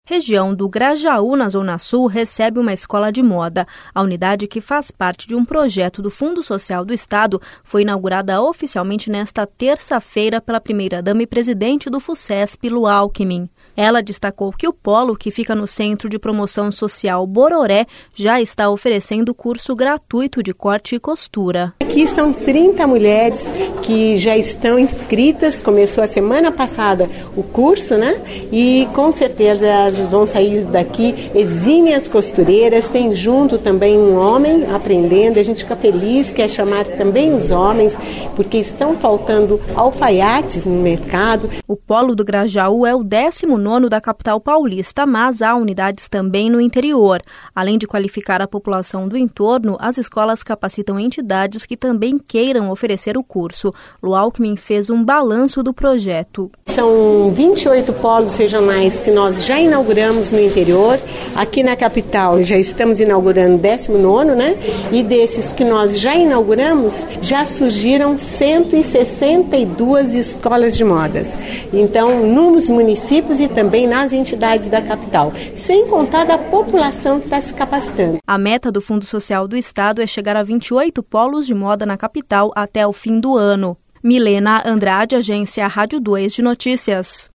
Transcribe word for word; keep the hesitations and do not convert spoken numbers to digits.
região do Grajaú, na Zona Sul, recebe uma escola de moda. A unidade, que faz parte de um projeto do Fundo Social do Estado, foi inaugurada oficialmente nesta terça-feira pela primeira-dama e presidente do FUCESP, Lu Alckmin. Ela destacou que o polo, que fica no Centro de Promoção Social Bororé, já está oferecendo curso gratuito de corte e costura. Aqui são trinta mulheres que já estão inscritas, começou a semana passada o curso, né? E com certeza elas vão sair daqui exímias costureiras, tem junto também um homem aprendendo, a gente fica feliz, quer chamar também os homens, porque estão faltando alfaiates no mercado. O polo do Grajaú é o décimo nono da capital paulista, mas há unidades também no interior. Além de qualificar a população do entorno, as escolas capacitam entidades que também queiram oferecer o curso. Lu Alckmin fez um balanço do projeto. São vinte e oito polos regionais que nós já inauguramos no interior. Aqui na capital já estamos inaugurando o décimo nono, né? E desses que nós já inauguramos, já surgiram cento e sessenta e duas escolas de modas. Então, nos municípios e também nas entidades da capital, sem contar da população que está se capacitando. A meta do Fundo Social do Estado é chegar a vinte e oito polos de moda na capital até o fim do ano. Milena Andrade, Agência Rádio dois de Notícias.